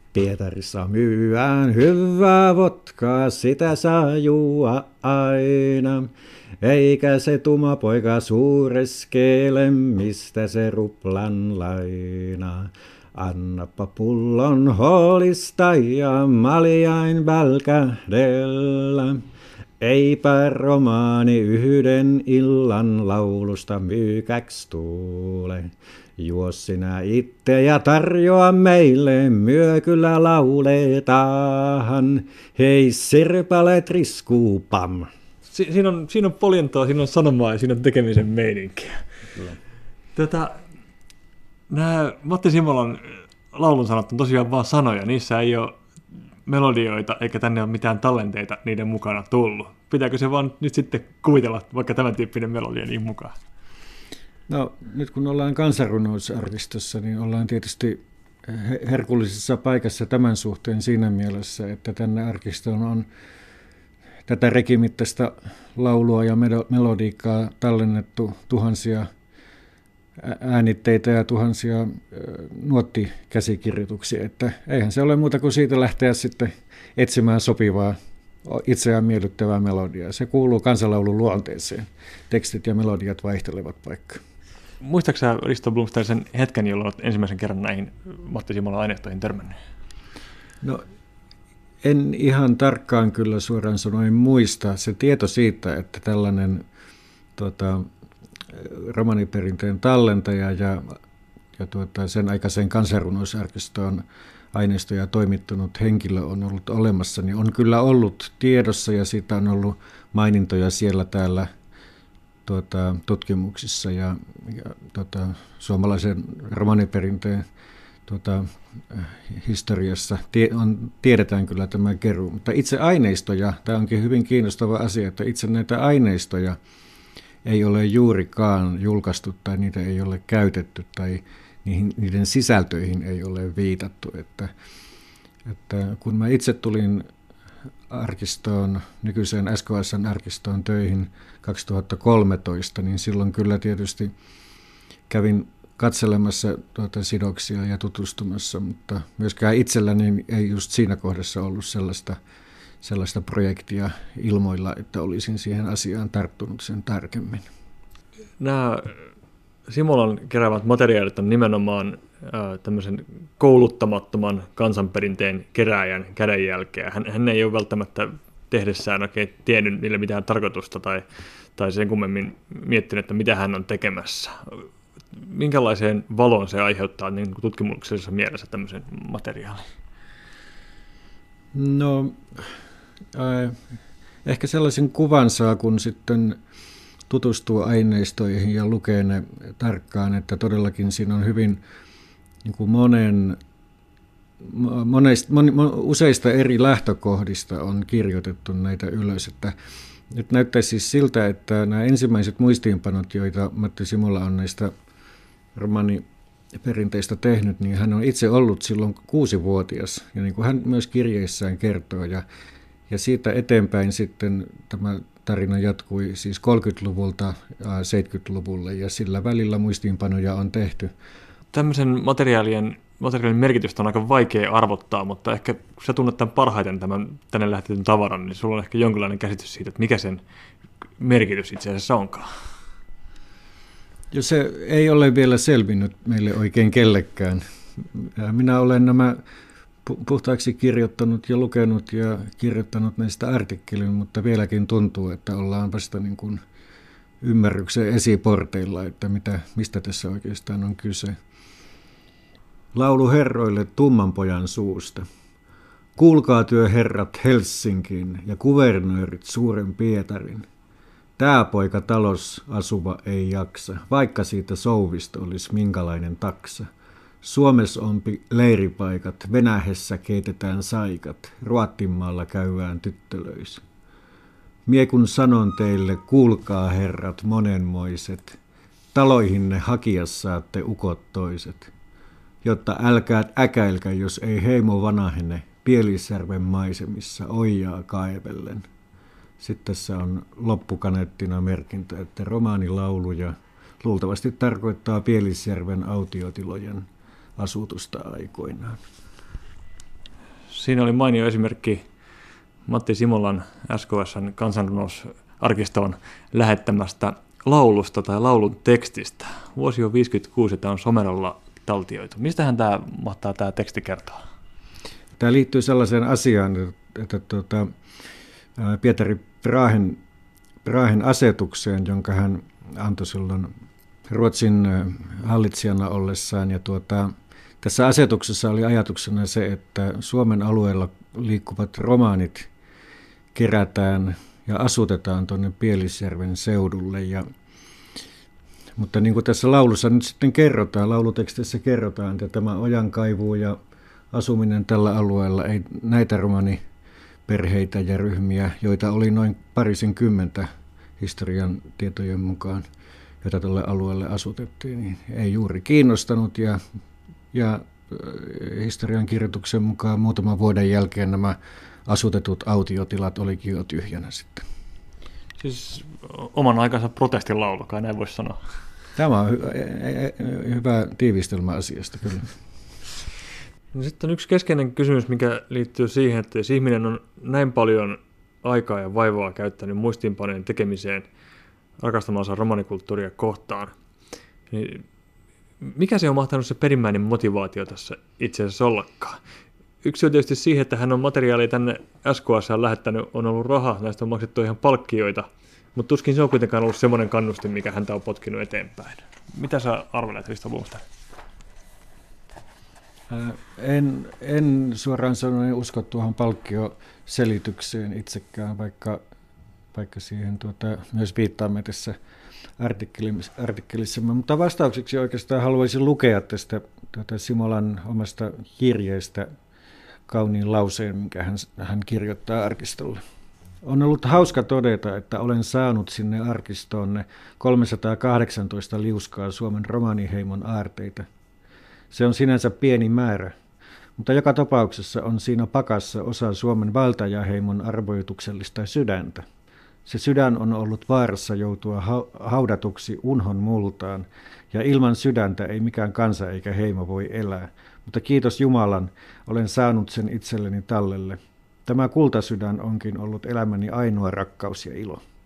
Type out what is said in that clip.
Pietarissa myyään hyvää votkaa, sitä saa juua aina. Eikä se tuma poika suureskele, mistä se ruplan lainaa. Annappa pullon hoolista ja maljain välkähdellä. Eipä romaani yhden illan laulusta myykäks tuule. Juo sinä itse ja tarjoa meille, myö kyllä lauletaan. Hei sirpale triskuu pam. Siinä on poljentoa, siinä on sanomaa ja siinä on tekemisen meininkiä. Nämä Matti Simolan laulun sanat on tosiaan vaan sanoja, niissä ei ole melodioita eikä tänne ole mitään tallenteita niiden mukana tullut. Pitääkö se vaan nyt sitten kuvitella vaikka tämän tyyppinen melodia niin mukaan? No nyt kun ollaan kansanrunousarkistossa, niin ollaan tietysti herkullisessa paikassa tämän suhteen siinä mielessä, että tänne arkistoon on tätä rekimittaista laulua ja melodiikkaa tallennettu tuhansia äänitteitä ja tuhansia nuottikäsikirjoituksia, että eihän se ole muuta kuin siitä lähteä sitten etsimään sopivaa, itseään miellyttävää melodiaa. Se kuuluu kansanlaulun luonteeseen. Tekstit ja melodiat vaihtelevat paikkaa. Muistaaksä Risto Blomstein sen hetken, jolloin olet ensimmäisen kerran näihin Matti Simolan aineistoihin törmännyt? No en ihan tarkkaan kyllä suoraan sanoen muista. Se tieto siitä, että tällainen romaniperinteen tallentaja ja sen aikaisen kansanrunousarkistoon aineistoja toimittanut henkilö on ollut olemassa, niin on kyllä ollut tiedossa ja siitä on ollut mainintoja siellä täällä tutkimuksissa ja suomalaisen romaniperinteen historiassa tiedetään kyllä tämä keruu. Mutta itse aineistoja, tämä onkin hyvin kiinnostava asia, että itse näitä aineistoja ei ole juurikaan julkaistu tai niitä ei ole käytetty tai niiden sisältöihin ei ole viitattu. Että kun mä itse tulin arkistoon, nykyiseen SKS:n arkistoon töihin 2013, niin silloin kyllä tietysti kävin katselemassa sidoksia ja tutustumassa, mutta myöskään itselläni ei just siinä kohdassa ollut sellaista projektia ilmoilla, että olisin siihen asiaan tarttunut sen tarkemmin. Nämä Simolan keräävät materiaalit on nimenomaan tämmöisen kouluttamattoman kansanperinteen kerääjän kädenjälkeä. Hän ei ole välttämättä tehdessään oikein tiennyt niille mitään tarkoitusta tai sen kummemmin miettinyt, että mitä hän on tekemässä. Minkälaiseen valoon se aiheuttaa niin tutkimuksellisessa mielessä tämmöisen materiaalin? No, ehkä sellaisen kuvan saa, kun sitten tutustuu aineistoihin ja lukee ne tarkkaan, että todellakin siinä on hyvin niin kuin useista eri lähtökohdista on kirjoitettu näitä ylös. Että nyt näyttäisi siis siltä, että nämä ensimmäiset muistiinpanot, joita Matti Simola on näistä romaniperinteistä tehnyt, niin hän on itse ollut silloin 6-vuotias, ja niin kuin hän myös kirjeissään kertoo, ja siitä eteenpäin sitten tämä tarina jatkui siis 30-luvulta 70-luvulle, ja sillä välillä muistiinpanoja on tehty. Tämmöisen materiaalin merkitystä on aika vaikea arvottaa, mutta ehkä kun sä tunnet tämän parhaiten tämän tänne lähetetyn tavaran, niin sulla on ehkä jonkinlainen käsitys siitä, että mikä sen merkitys itse asiassa onkaan. Ja se ei ole vielä selvinnyt meille oikein kellekään. Minä olen nämä puhtaaksi kirjoittanut ja lukenut ja kirjoittanut näistä artikkelin, mutta vieläkin tuntuu, että ollaan vasta niin kuin ymmärryksen esiporteilla, että mistä tässä oikeastaan on kyse. Laulu herroille tummanpojan suusta. Kuulkaa työ herrat Helsinkiin ja kuvernöörit suuren Pietarin. Tää poika talos asuva ei jaksa, vaikka siitä souvista olisi minkälainen taksa. Suomes onpi leiripaikat, Venäjässä keitetään saikat, Ruottinmaalla käydään tyttölöis. Mie kun sanon teille, kuulkaa herrat monenmoiset, taloihinne hakias saatte ukot toiset, jotta älkää äkäilkä, jos ei heimo vanahene Pielisjärven maisemissa ojaa kaivellen. Sitten tässä on loppukaneettina merkintä, että romaanilauluja luultavasti tarkoittaa Pielisjärven autiotilojen asutusta aikoinaan. Siinä oli mainio esimerkki Matti Simolan SKS:n kansanrunousarkistoon lähettämästä laulusta tai laulun tekstistä. Vuosi on 56 ja tämä on Somerolla taltioitu. Mistähän tämä mahtaa tämä teksti kertoa? Tämä liittyy sellaiseen asiaan, että Pietari Brahen asetukseen, jonka hän antoi silloin Ruotsin hallitsijana ollessaan. Ja tässä asetuksessa oli ajatuksena se, että Suomen alueella liikkuvat romaanit kerätään ja asutetaan tuonne Pielisjärven seudulle. Mutta niin kuin tässä laulussa nyt sitten kerrotaan, laulutekstissä kerrotaan, että tämä ojankaivu ja asuminen tällä alueella ei näitä romaniperheitä ja ryhmiä, joita oli noin 20 historian tietojen mukaan, joita tälle alueelle asutettiin, niin ei juuri kiinnostanut ja historian kirjoituksen mukaan muutaman vuoden jälkeen nämä asutetut autiotilat olikin jo tyhjänä sitten. Siis oman aikansa protestilaulu, kai näin voisi sanoa. Tämä on hyvä tiivistelmä asiasta kyllä. No sitten on yksi keskeinen kysymys, mikä liittyy siihen, että jos ihminen on näin paljon aikaa ja vaivaa käyttänyt muistiinpanojen tekemiseen rakastamansa romanikulttuuria kohtaan, niin mikä se on mahtanut se perimmäinen motivaatio tässä itse asiassa ollakaan? Yksi on tietysti siihen, että hän on materiaalia tänne SKS:ään lähettänyt, on ollut raha, näistä on maksettu ihan palkkioita, mutta tuskin se on kuitenkaan ollut semmoinen kannustin, mikä häntä on potkinut eteenpäin. Mitä sä arvelet, Risto Blomster? En suoraan sanoen usko tuohon palkkioselitykseen itsekään, vaikka siihen myös viittaamme tässä artikkelissa. Mutta vastaukseksi oikeastaan haluaisin lukea tästä Simolan omasta kirjeestä kauniin lauseen, minkä hän kirjoittaa arkistolle. On ollut hauska todeta, että olen saanut sinne arkistoonne 318 liuskaa Suomen romaniheimon aarteita. Se on sinänsä pieni määrä, mutta joka tapauksessa on siinä pakassa osa Suomen valtajaheimon arvoituksellista sydäntä. Se sydän on ollut vaarassa joutua haudatuksi unhon multaan, ja ilman sydäntä ei mikään kansa eikä heimo voi elää. Mutta kiitos Jumalan, olen saanut sen itselleni tallelle. Tämä kultasydän onkin ollut elämäni ainoa rakkaus ja ilo.